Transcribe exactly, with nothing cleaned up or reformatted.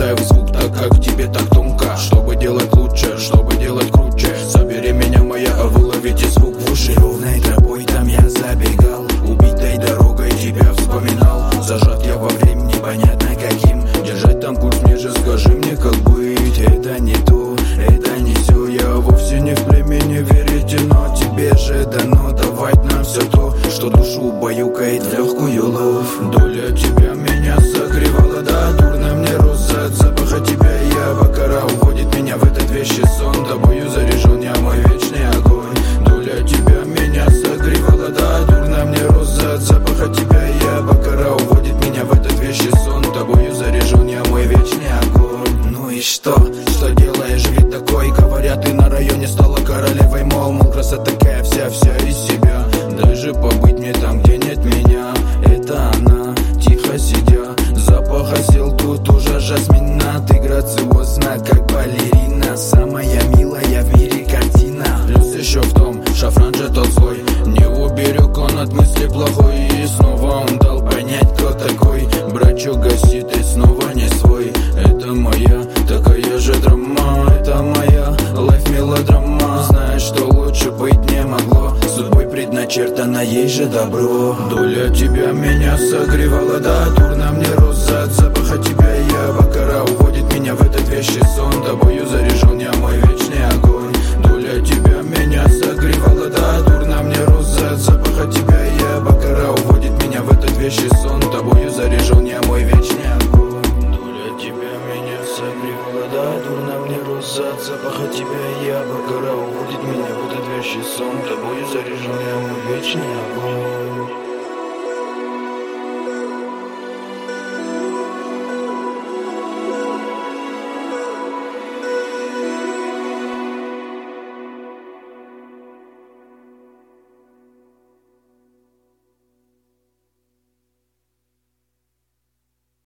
убитая в звук, так как тебе так тонко. Чтобы делать лучше, чтобы делать круче, забери меня, моя, а вы ловите звук в уши. Ровной тропой там я забегал, убитой дорогой тебя вспоминал. Зажат я во времени, непонятно каким. Держать там курс, мне же скажи мне, как быть. Это не то, это не все. Я вовсе не в племени, верите, но тебе же дано давать нам все то, что душу баюкает в легкую лов. Доля тебя меня согревала, да, дурно мне роза от запаха тебя. Я бакара уводит меня в этот вещий сон, тобою заряжен я, мой вечный огонь. Доля тебя меня согревала, да, дурно мне роза от запаха тебя. Я бакара уводит меня в этот вещий сон, тобою заряжен я, мой вечный огонь. Ну и что? Что делаешь вид такой? Говорят, ты на районе стала королевой, мол, мол, красота такая вся, вся из себя. Дай же побыть мне там, где нет меня. Это она, тихо сидя, запах осел тут уже жасмина. Ты грациозна, как балерина, самая милая в мире картина. Плюс еще в том, шафран же тот злой, не уберег он от мысли плохой. И снова он дал понять, кто такой. Брачок гасит и снова не свой. Это моя, такая же драма. Это моя лайф мелодрама. Знаешь, что лучше быть не могло, судьбой предначертано, ей же добро. Доля тебя меня согревала, да, дурно мне роза от запаха тебя. Я бакара уводит меня в этот вещий сон, тобою заряжен я, мой вечный огонь. Доля тебя меня согревала, да, дурно мне роза от запаха тебя. Я бакара уводит меня в этот вещий сон, тобою заряжен я, мой вечный огонь. Доля тебя меня согревала, да, дурно мне роза от запаха тебя. Я бакара уводит меня в этот вещий сон, тобою заряжен я, мой вечный огонь.